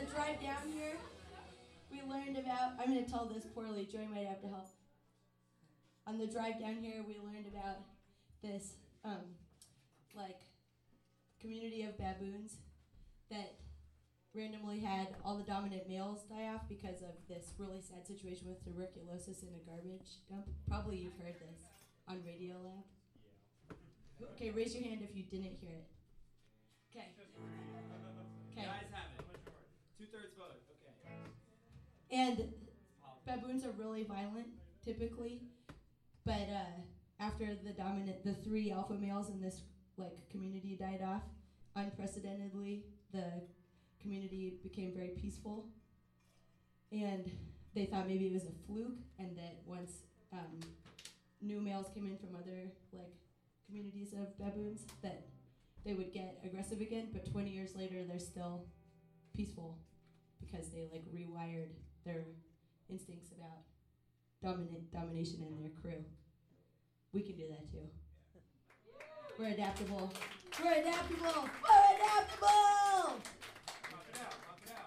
the drive down here, we learned about, I'm going to tell this poorly, Joy might have to help. On the drive down here, we learned about this, like, community of baboons that randomly had all the dominant males die off because of this really sad situation with tuberculosis in a garbage dump. Probably you've heard this on Radio Lab. Yeah. Okay, raise your hand if you didn't hear it. Okay. Okay. Guys have it. 2/3 vote. Okay. And baboons are really violent, typically, but after the three alpha males in this like community died off, unprecedentedly, the community became very peaceful, and they thought maybe it was a fluke, and that once new males came in from other like communities of baboons, that they would get aggressive again. But 20 years later, they're still peaceful because they like rewired their instincts about domination in their crew. We can do that too. We're adaptable. We're adaptable. We're adaptable. Pop it out. Pop it out.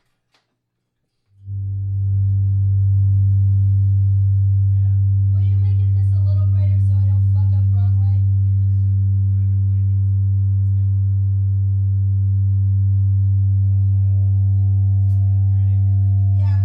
Will you make it just a little brighter so I don't fuck up wrong way? Yeah.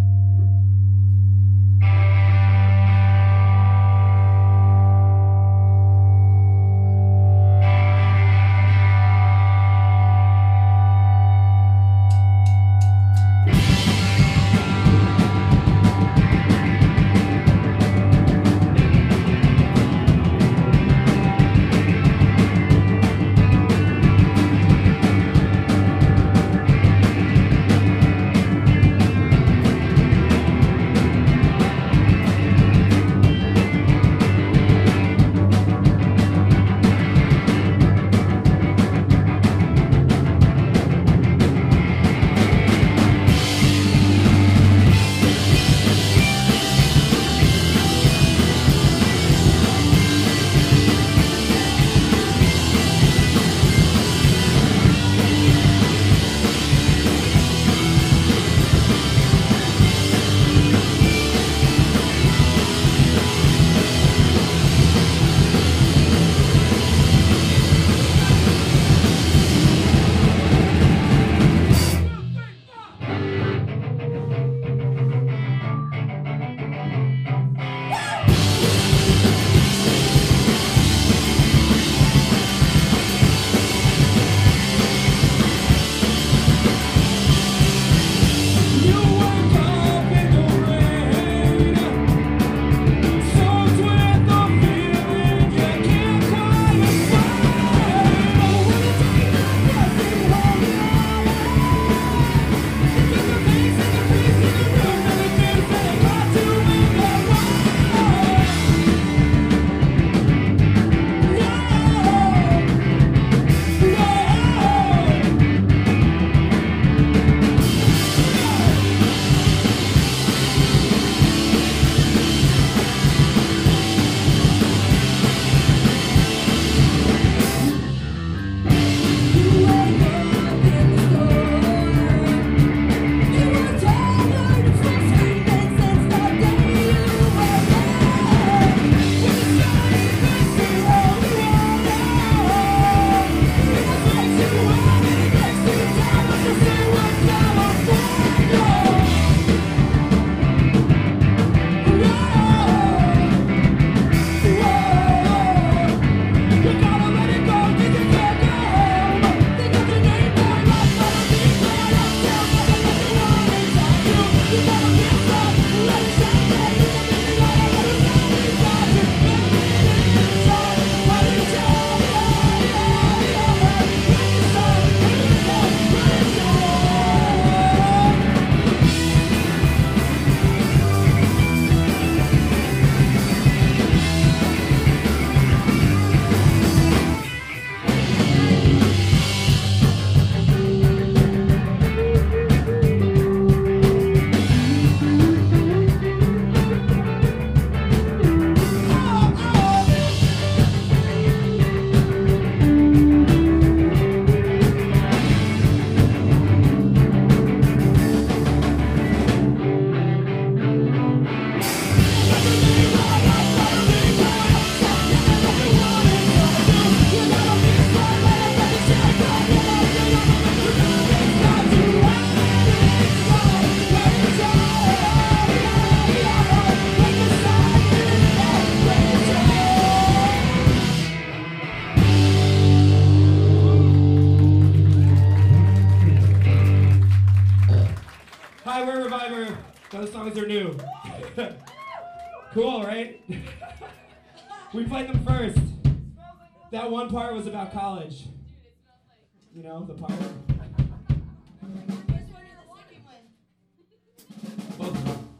Hi, we're Reviver. Those songs are new. Cool, right? We played them first. That one part was about college. You know, the part. First one or the second one? Both of them.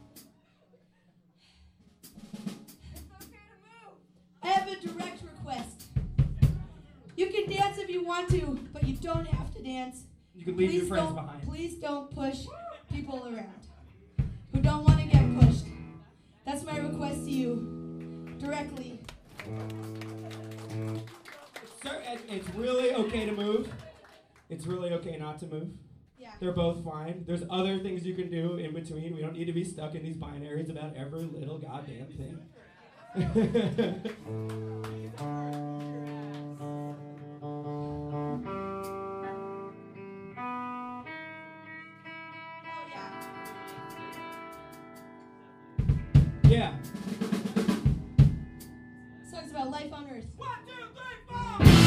I have a direct request. You can dance if you want to, but you don't have to dance. You can leave your friends behind. Please don't push people around who don't want to get pushed. That's my request to you, directly. It's really okay to move. It's really okay not to move. Yeah. They're both fine. There's other things you can do in between. We don't need to be stuck in these binaries about every little goddamn thing. Yeah. Songs about life on Earth. 1, 2, 3, 4.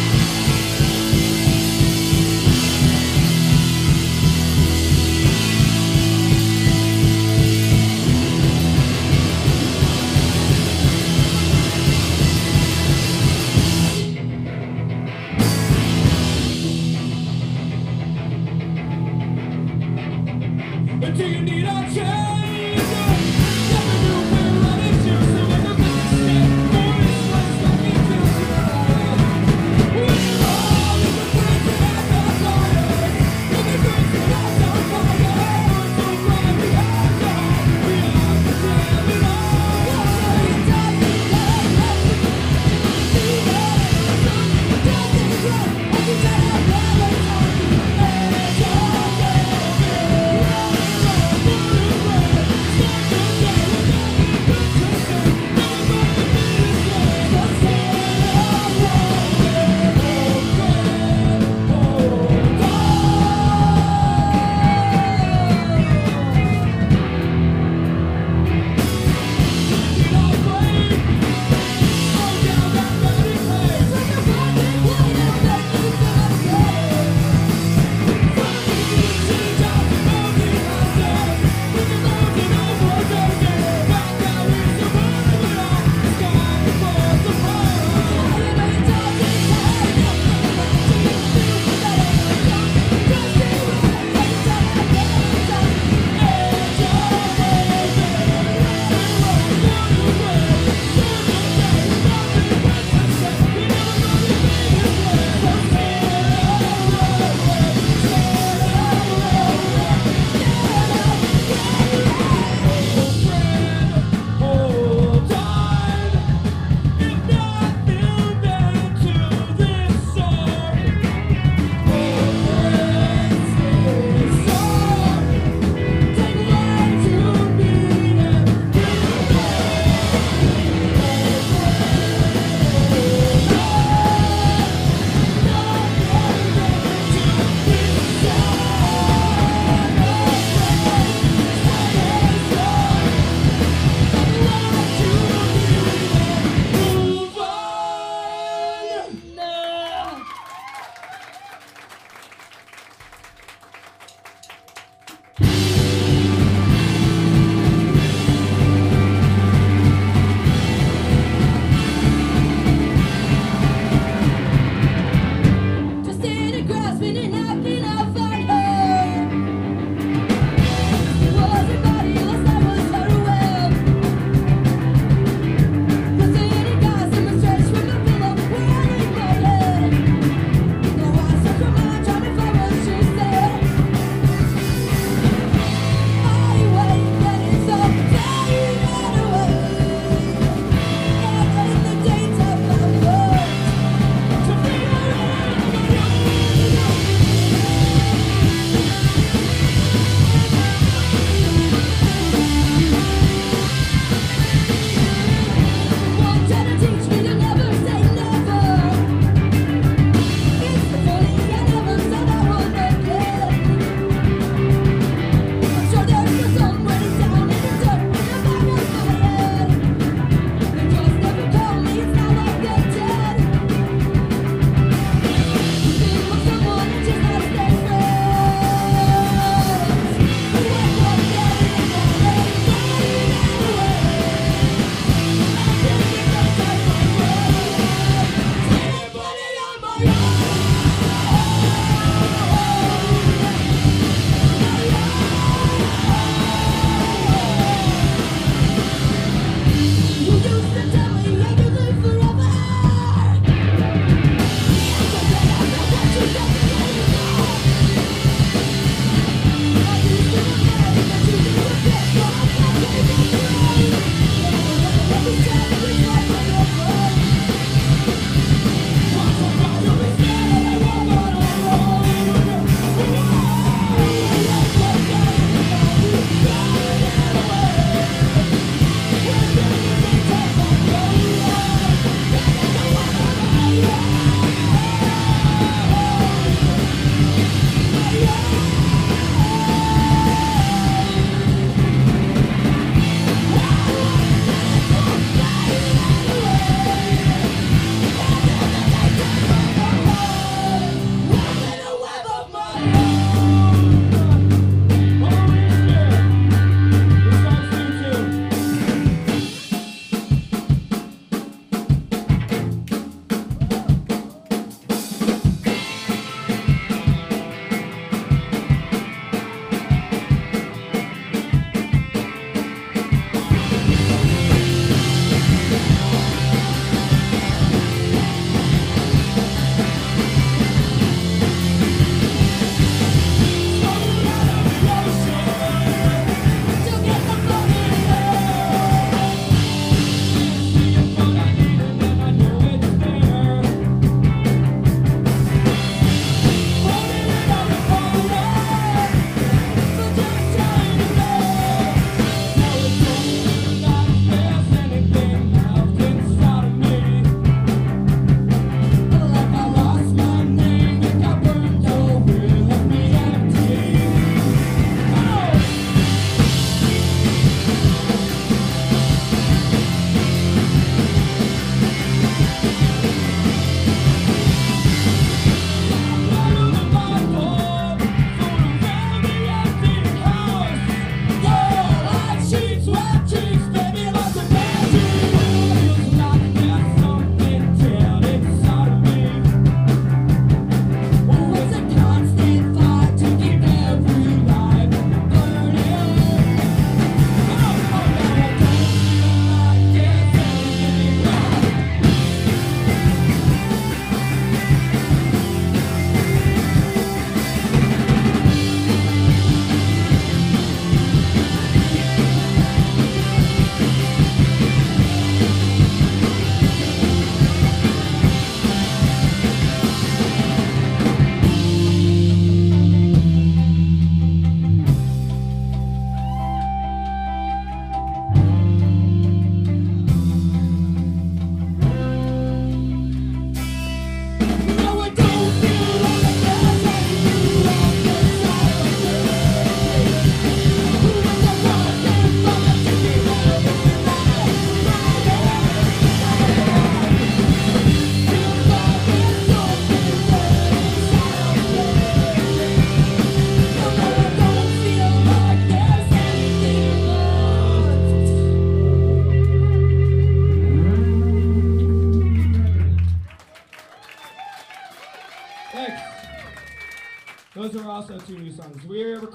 Do you need a change? Never knew where I wanted to, so I never step forward. What's talking to you? We're all in the bridge and I'm not tired. In the bridge and I'm not tired. So glad we have done. We are the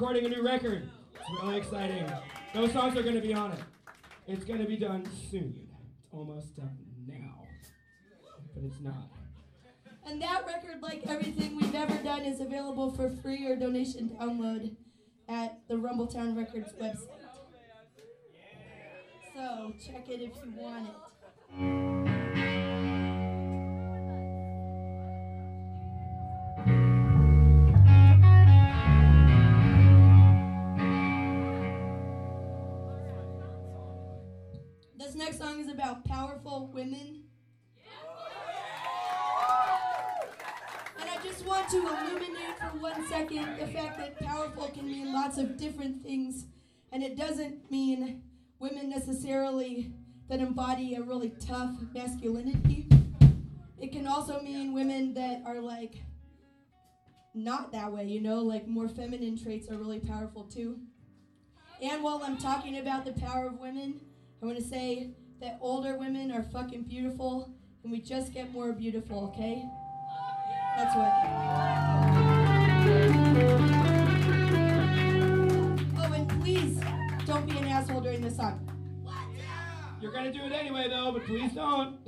recording a new record. It's really exciting. Those songs are going to be on it. It's going to be done soon. It's almost done now. But it's not. And that record, like everything we've ever done, is available for free or donation download at the Rumbletown Records website. So check it if you want it. This next song is about powerful women. And I just want to illuminate for 1 second the fact that powerful can mean lots of different things. And it doesn't mean women necessarily that embody a really tough masculinity. It can also mean women that are like not that way, you know, like more feminine traits are really powerful too. And while I'm talking about the power of women, I want to say that older women are fucking beautiful, and we just get more beautiful, okay? That's what. Oh, and please don't be an asshole during this song. You're going to do it anyway, though, but please don't.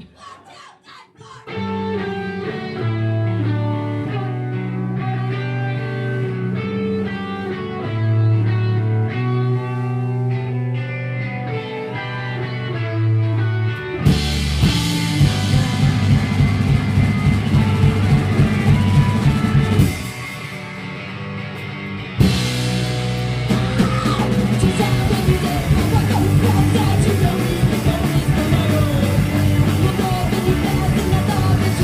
That you don't even know is the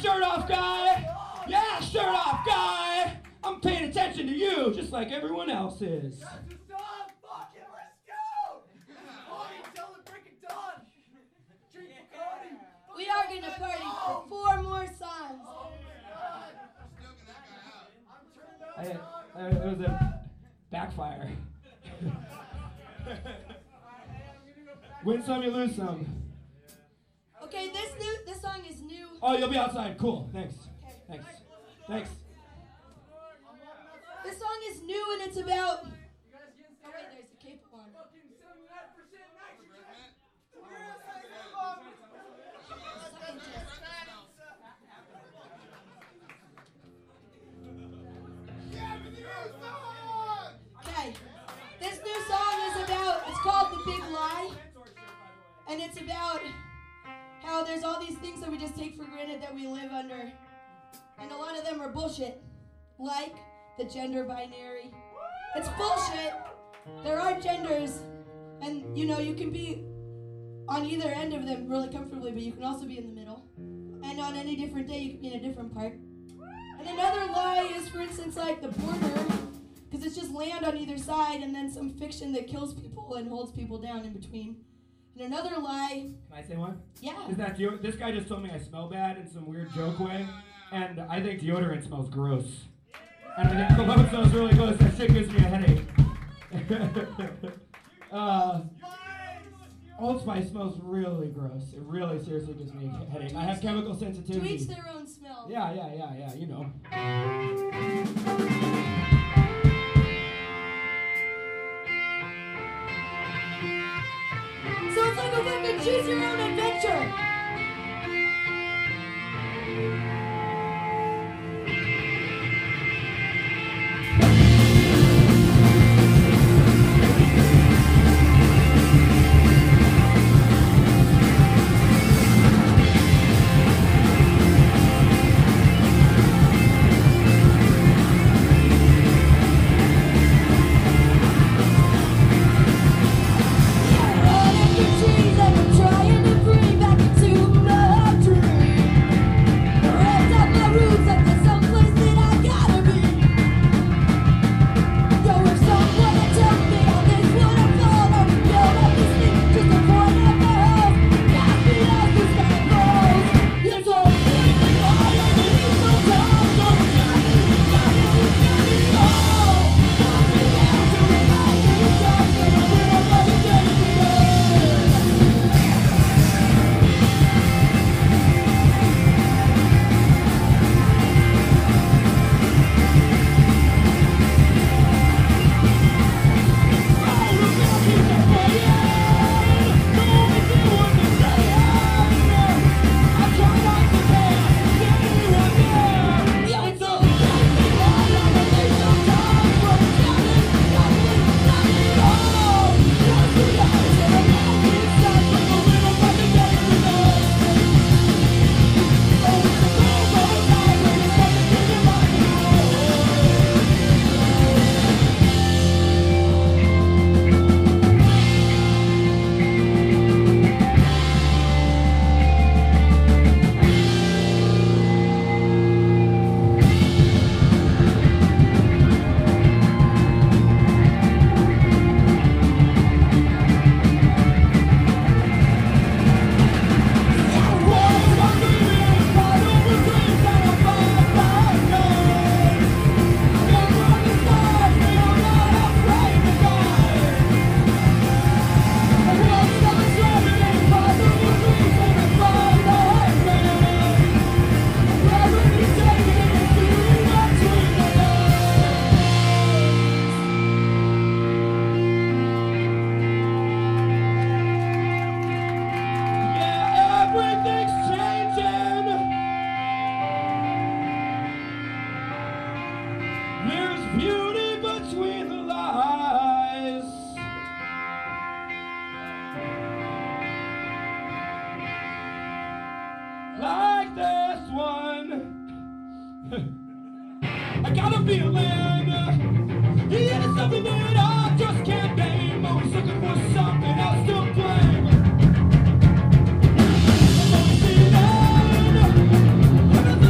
shirt off guy. Yeah, shirt off guy. I'm paying attention to you just like everyone else is. Fuck it, let's go! Party till the break of dawn. Drink Bacardi. We are gonna party for 4 more songs. It was a backfire. Win some, you lose some. Okay, this song is new. Oh, you'll be outside. Cool. Thanks. Thanks. Thanks. This song is new and it's about. Oh wait, there's a cape on. Okay, this new song is about. It's called The Big Lie, and it's about how there's all these things that we just take for granted that we live under, and a lot of them are bullshit, like the gender binary. It's bullshit. There are genders, and you know, you can be on either end of them really comfortably, but you can also be in the middle. And on any different day, you can be in a different part. And another lie is, for instance, like the border, because it's just land on either side, and then some fiction that kills people and holds people down in between. And another lie. Can I say one? Yeah. Is that this guy just told me I smell bad in some weird joke way, and I think deodorant smells gross. And I think cologne smells really gross. That shit gives me a headache. Old Spice smells really gross. It really seriously gives me a headache. I have chemical To sensitivity. each their own smell. Yeah, you know. So it's like a fucking choose your own adventure. Trying to bring back into my dream. I got a feeling it is something that I just can't name. Always looking for something else to blame. I'm always feeling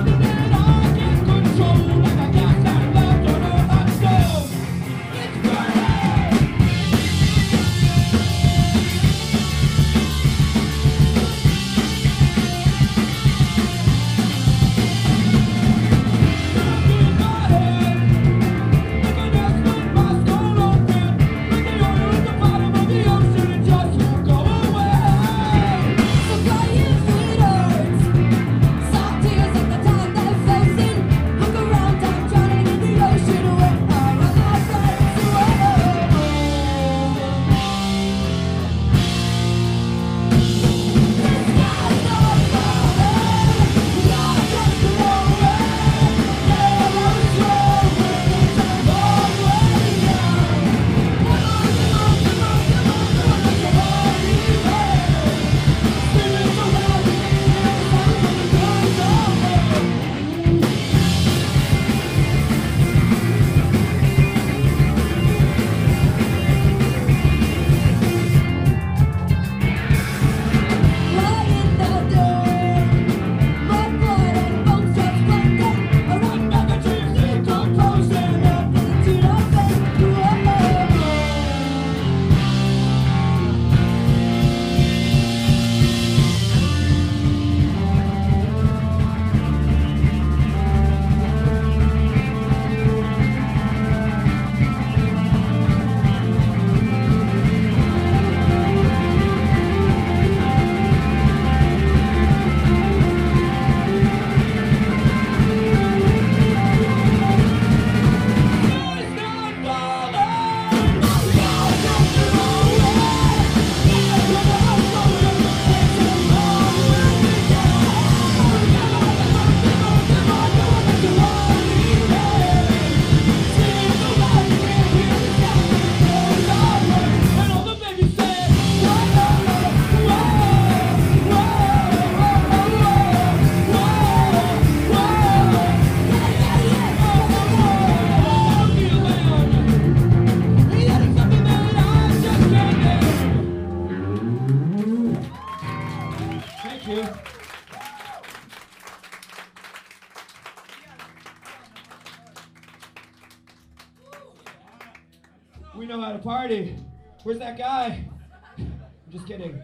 We know how to party. Where's that guy? I'm just kidding.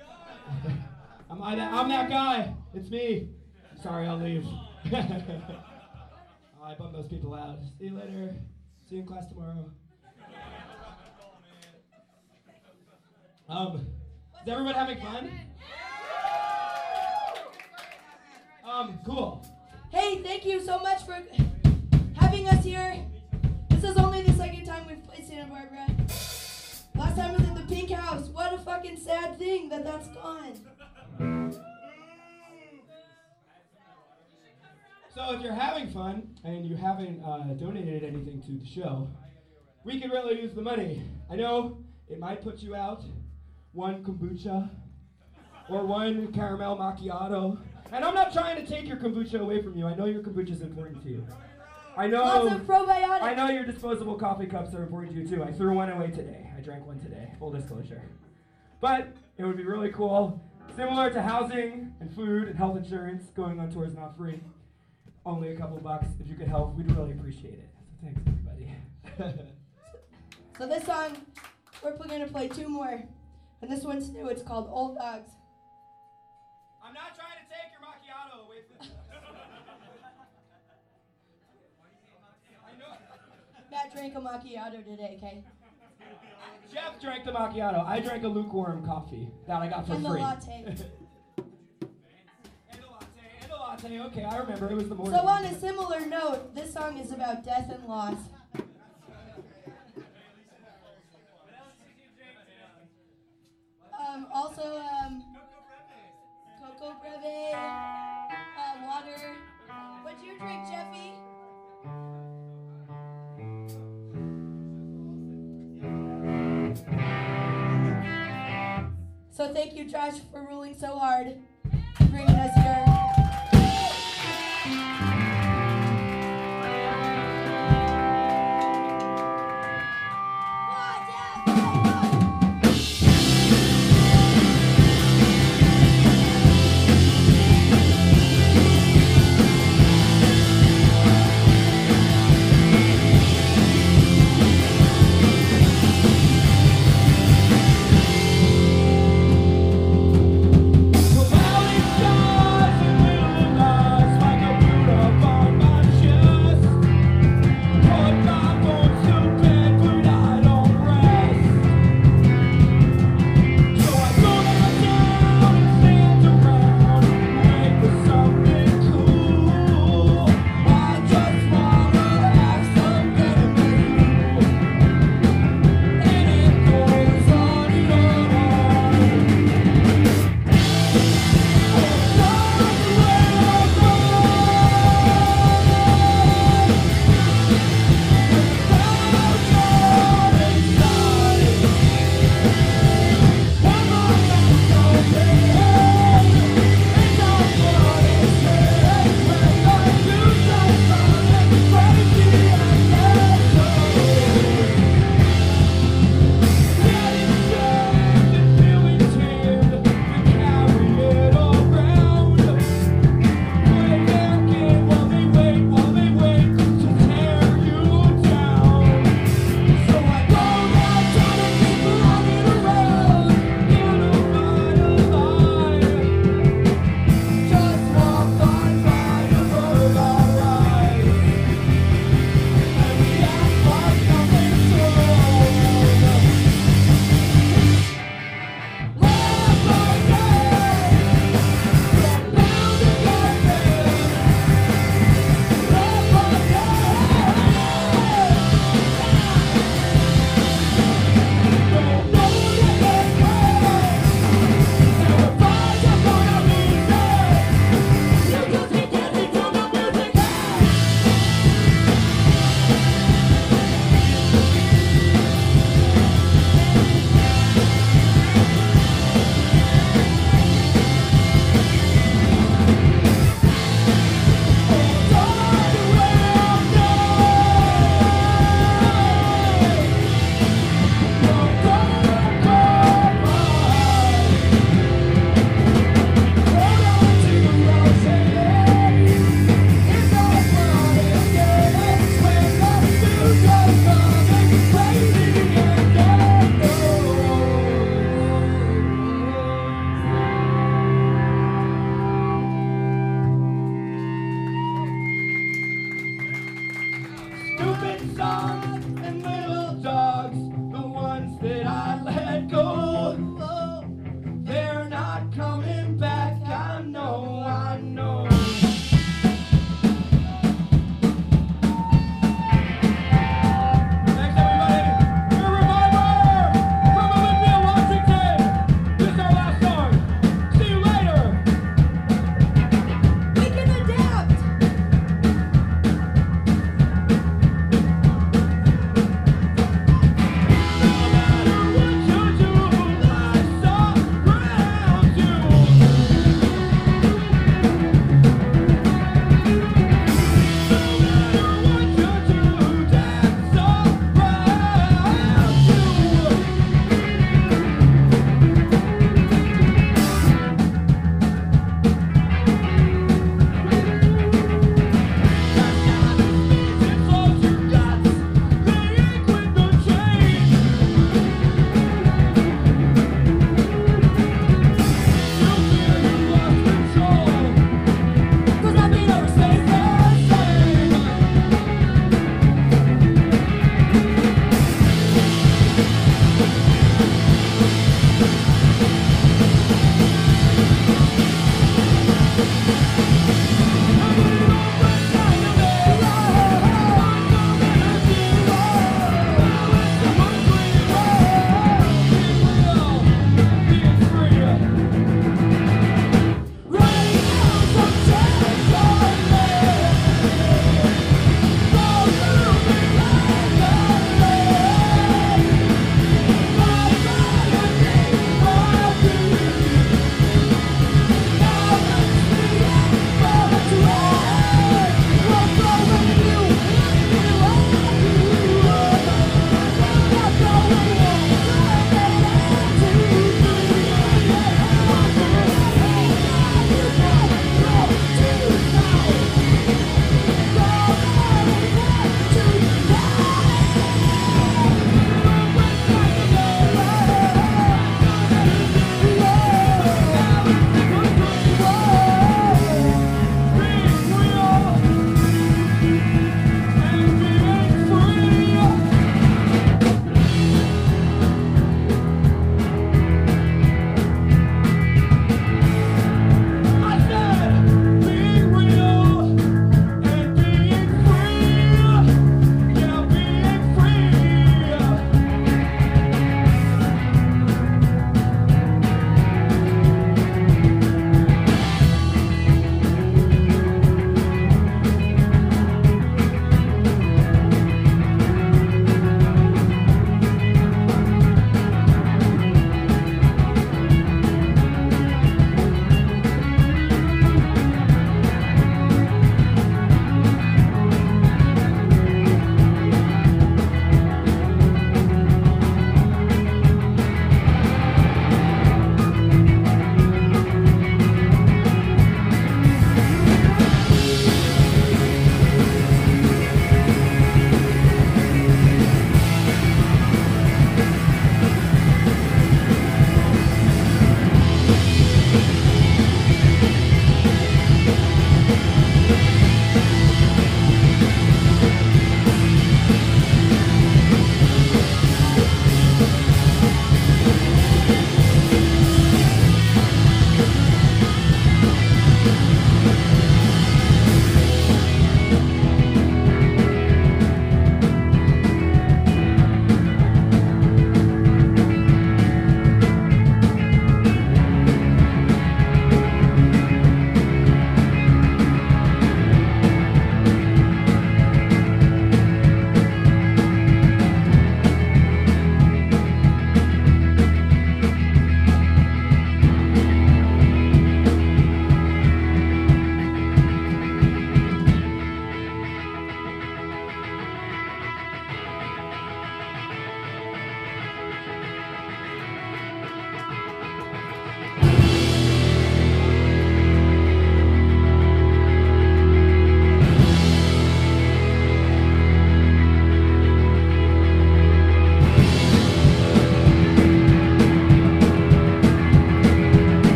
I'm that guy. It's me. Sorry, I'll leave. I bummed those people out. See you later. See you in class tomorrow. Is everyone having fun? Cool. Hey, thank you so much for having us here. This is only the second time we've played Santa Barbara. Last time was at the Pink House. What a fucking sad thing that that's gone. So if you're having fun and you haven't donated anything to the show, we could really use the money. I know it might put you out. One kombucha or one caramel macchiato. And I'm not trying to take your kombucha away from you. I know your kombucha is important to you. I Lots of probiotics. I know your disposable coffee cups are important to you too. I threw one away today. I drank one today, full disclosure. But it would be really cool. Similar to housing and food and health insurance, going on tour is not free. Only a couple bucks. If you could help, we'd really appreciate it. So thanks, everybody. So this song, we're going to play two more. And this one's new. It's called Old Dogs. I'm not trying to take your macchiato away from you. I know. Matt drank a macchiato today, okay? Jeff drank the macchiato. I drank a lukewarm coffee that I got for And the free. latte. And a latte. Okay, I remember. It was the morning. So on a similar note, this song is about death and loss. Also, Coco Breve, water. What'd you drink, Jeffy? So thank you, Josh, for ruling so hard.